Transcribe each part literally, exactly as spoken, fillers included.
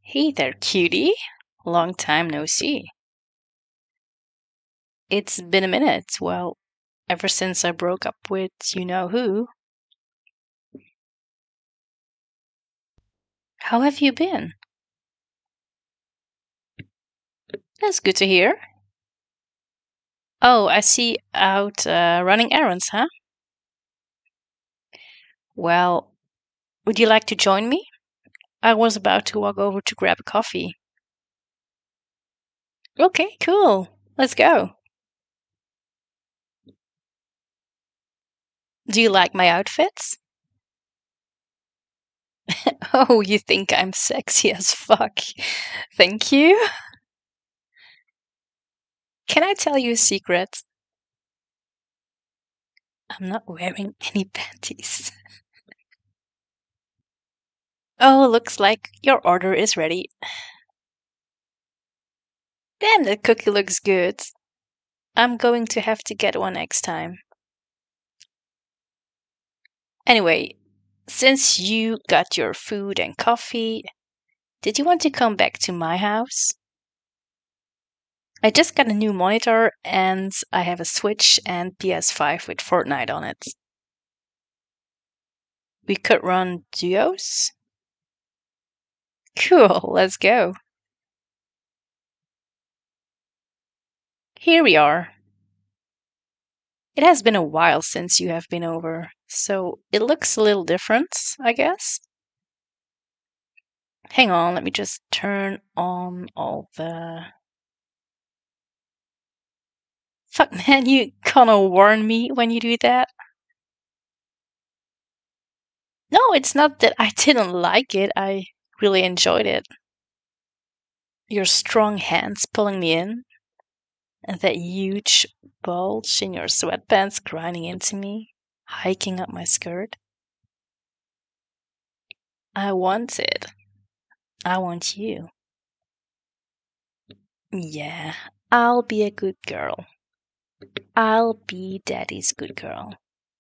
Hey there, cutie. Long time no see. It's been a minute. Well, ever since I broke up with you know who. How have you been? That's good to hear. Oh, I see out uh, running errands, huh? Well, would you like to join me? I was about to walk over to grab a coffee. Okay, cool. Let's go. Do you like my outfits? Oh, you think I'm sexy as fuck. Thank you. Can I tell you a secret? I'm not wearing any panties. Oh, looks like your order is ready. Damn, that cookie looks good. I'm going to have to get one next time. Anyway, since you got your food and coffee, did you want to come back to my house? I just got a new monitor and I have a Switch and P S five with Fortnite on it. We could run duos? Cool, let's go. Here we are. It has been a while since you have been over, so it looks a little different, I guess. Hang on, let me just turn on all the. Fuck, man, you gonna warn me when you do that? No, it's not that I didn't like it. I really enjoyed it. Your strong hands pulling me in, and that huge bulge in your sweatpants grinding into me, hiking up my skirt. I want it. I want you. Yeah, I'll be a good girl. I'll be daddy's good girl.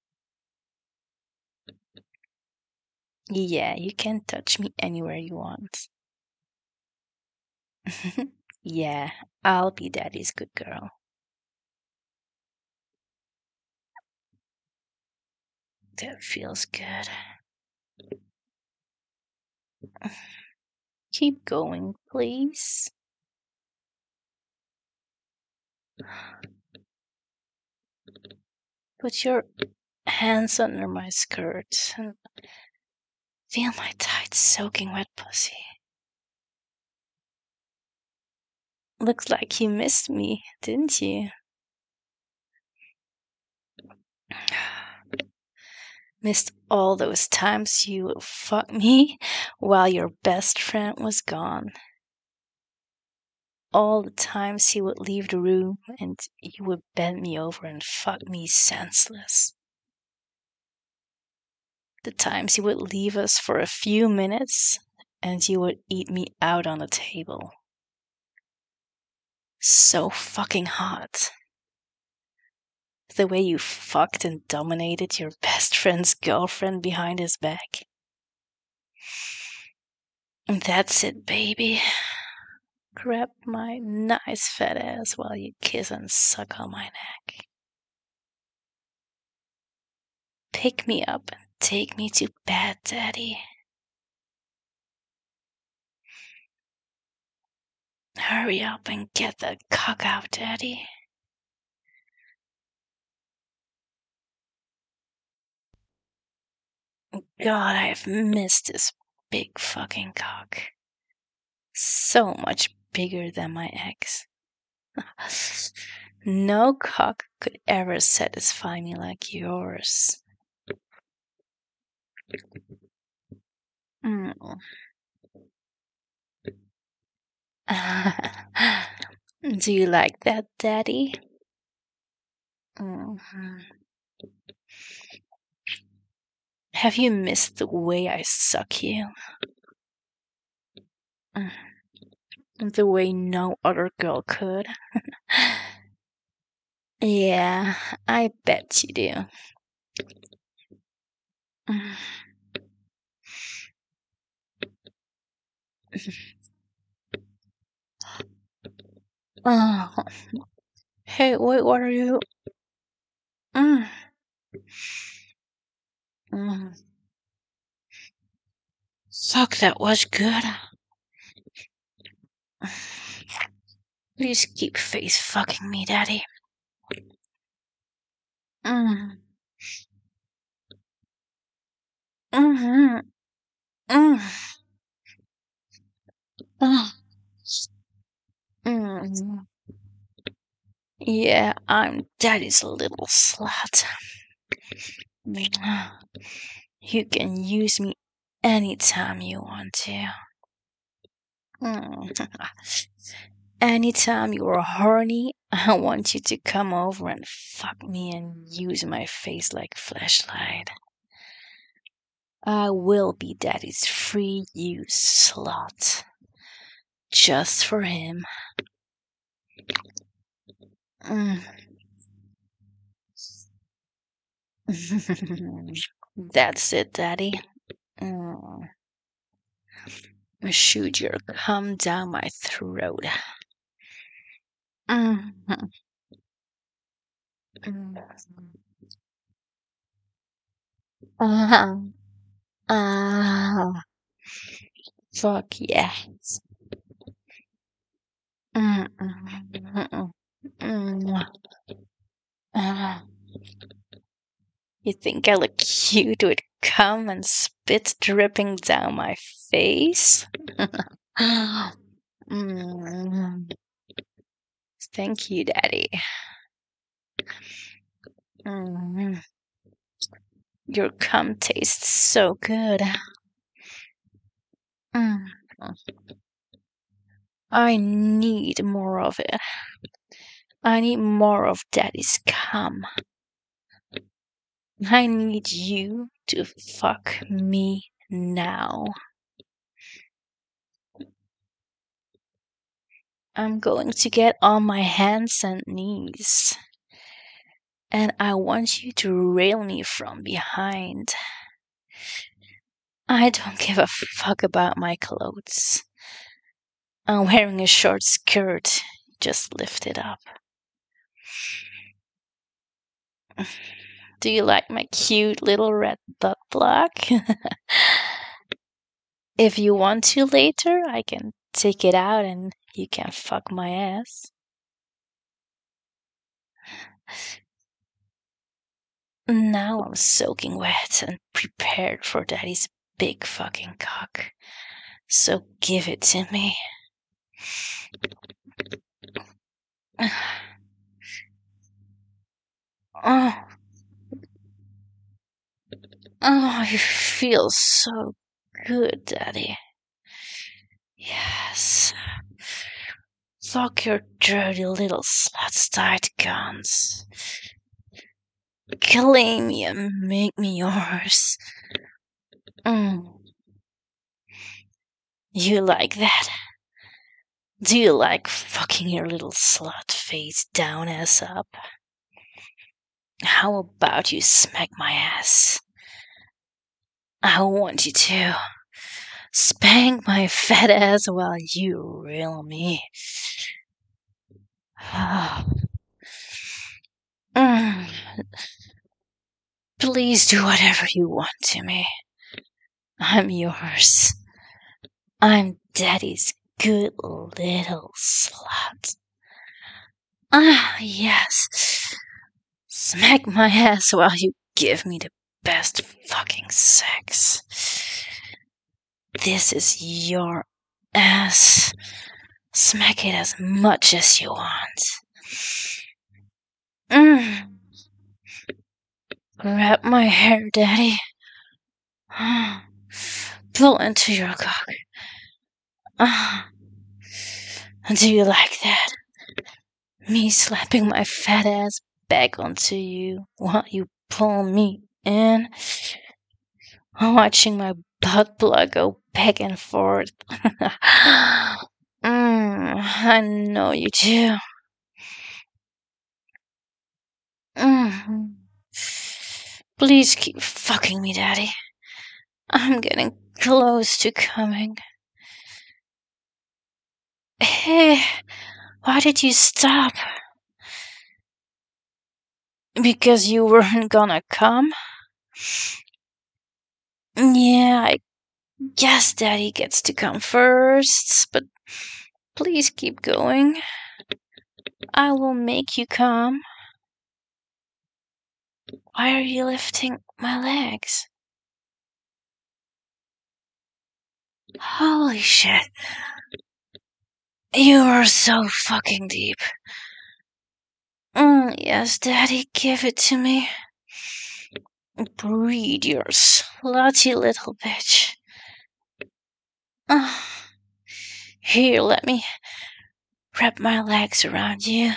Yeah, you can touch me anywhere you want. Yeah, I'll be daddy's good girl. That feels good. Keep going, please. Put your hands under my skirt and feel my tight, soaking wet pussy. Looks like you missed me, didn't you? Missed all those times you fucked me while your best friend was gone. All the times he would leave the room and you would bend me over and fuck me senseless. The times he would leave us for a few minutes and you would eat me out on the table. So fucking hot. The way you fucked and dominated your best friend's girlfriend behind his back. That's it, baby. Grab my nice fat ass while you kiss and suck on my neck. Pick me up and take me to bed, Daddy. Hurry up and get that cock out, Daddy. God, I've missed this big fucking cock. So much bigger than my ex. No cock could ever satisfy me like yours. Mm. Do you like that, Daddy? Mm-hmm. Have you missed the way I suck you? Mm. The way no other girl could? Yeah, I bet you do. Oh. Hey, wait, what are you? Mm. Mm. Fuck, that was good. Please keep face fucking me, Daddy. Mm. Mm-hmm. Mm. Mm. Mm. Yeah, I'm Daddy's little slut. You can use me anytime you want to. Mm. Anytime you're horny, I want you to come over and fuck me and use my face like flashlight. I will be Daddy's free use slot. Just for him. Mm. That's it, Daddy. Mm. Shoot your cum down my throat. Mm. Mm. Uh-huh. Ah, fuck yes. Mm, mm, mm, mm, mm. You think I look cute with cum and spit dripping down my face? Mm. Thank you, Daddy. Mm. Your cum tastes so good. Mm. I need more of it. I need more of Daddy's cum. I need you to fuck me now. I'm going to get on my hands and knees. And I want you to rail me from behind. I don't give a fuck about my clothes. I'm wearing a short skirt. Just lift it up. Do you like my cute little red butt plug? If you want to later, I can take it out and you can fuck my ass. Now I'm soaking wet and prepared for Daddy's big fucking cock. So give it to me. Oh, oh, you feel so good, Daddy. Yes. Fuck your dirty little slut's tight guns. Claim me and make me yours. Mm. You like that? Do you like fucking your little slut face down ass up? How about you smack my ass? I want you to. Spank my fat ass while you reel me. Mm. Please do whatever you want to me. I'm yours. I'm Daddy's good little slut. Ah, yes. Smack my ass while you give me the best fucking sex. This is your ass. Smack it as much as you want. Mm. Grab my hair, Daddy. Pull into your cock. Ah. Do you like that? Me slapping my fat ass back onto you while you pull me in? Watching my butt plug go back and forth. mm, I know you do. Mm. Please keep fucking me, Daddy. I'm getting close to coming. Hey, Why did you stop? Because you weren't gonna come? Yeah, I guess Daddy gets to come first, but please keep going. I will make you come. Why are you lifting my legs? Holy shit. You are so fucking deep. Mm, yes, Daddy, give it to me. Breed, you slutty little bitch. Uh, here, let me wrap my legs around you.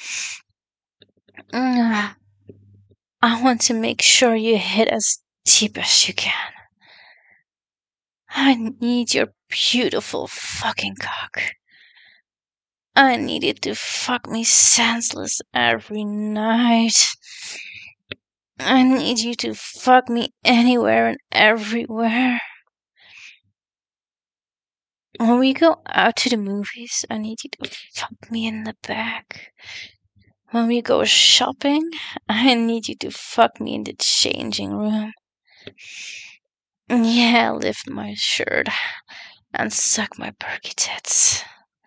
Mm, I want to make sure you hit as deep as you can. I need your beautiful fucking cock. I need it to fuck me senseless every night. I need you to fuck me anywhere and everywhere. When we go out to the movies, I need you to fuck me in the back. When we go shopping, I need you to fuck me in the changing room. Yeah, lift my shirt and suck my perky tits.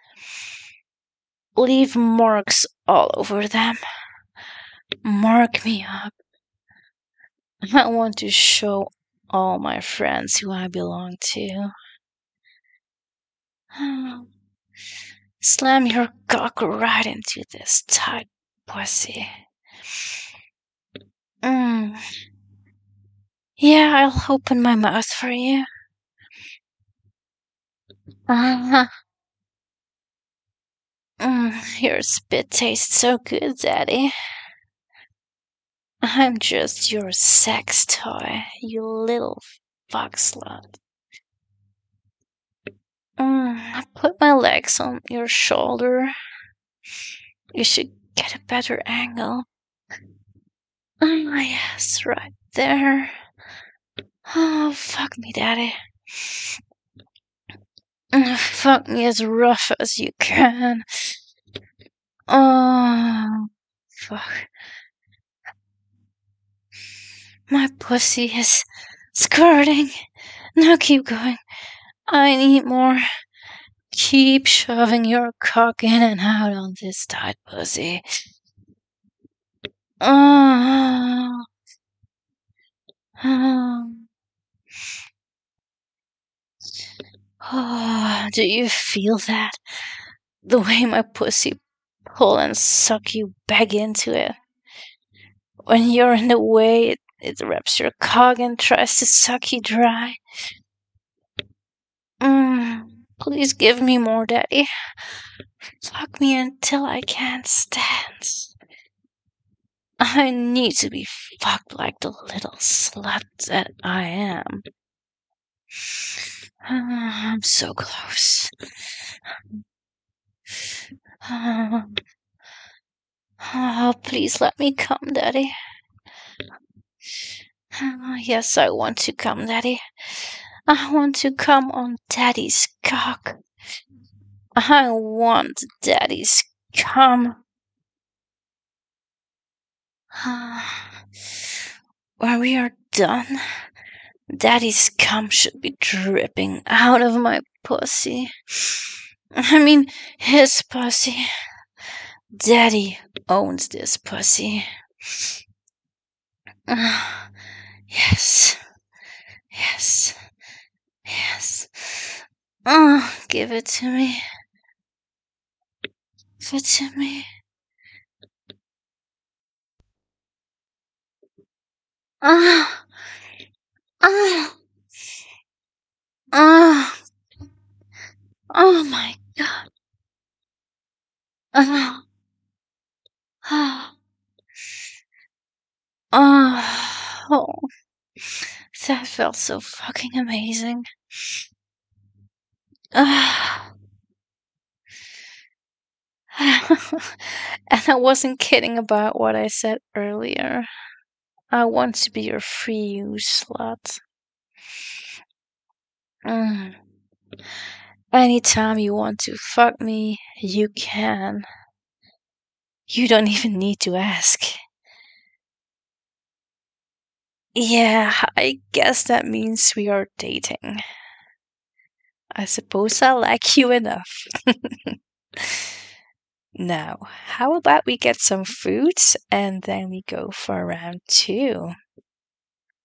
Leave marks all over them. Mark me up. I want to show all my friends who I belong to. Slam your cock right into this tight pussy. Mm. Yeah, I'll open my mouth for you. Uh-huh. Mm, your spit tastes so good, Daddy. I'm just your sex toy, you little fuck slut. Mm, I put my legs on your shoulder. You should get a better angle. Oh, yes, right there. Oh, fuck me, Daddy. Mm, fuck me as rough as you can. Oh, fuck. My pussy is squirting. Now keep going. I need more. Keep shoving your cock in and out on this tight pussy. Oh. Oh. Oh, do you feel that? The way my pussy pull and suck you back into it. When you're in the way, it, it wraps your cock and tries to suck you dry. Mm, please give me more, Daddy. Fuck me until I can't stand. I need to be fucked like the little slut that I am. I'm so close. Oh, please let me come, Daddy. Yes, I want to come, Daddy. I want to come on Daddy's cock. I want Daddy's cum. When we are done, Daddy's cum should be dripping out of my pussy. I mean, his pussy. Daddy owns this pussy. Uh, yes. Yes. Yes. Oh, give it to me. Give it to me. Ah. Ah. Ah. Oh my god. Ah. Ah. Oh. That felt so fucking amazing. Ah. And I wasn't kidding about what I said earlier. I want to be your free use slut. Mm. Anytime you want to fuck me, you can. You don't even need to ask. Yeah, I guess that means we are dating. I suppose I like you enough. Now, how about we get some food and then we go for round two?